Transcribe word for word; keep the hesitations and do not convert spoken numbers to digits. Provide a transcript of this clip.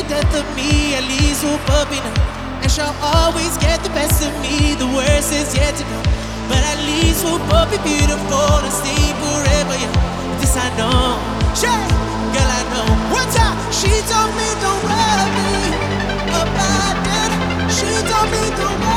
the death of me, at least we'll puppy now. And she'll always get the best of me, the worst is yet to come. But at least we'll both be beautiful and stay forever, yeah. This I know, yeah, girl I know. One time she told me don't worry about it. She told me don't worry.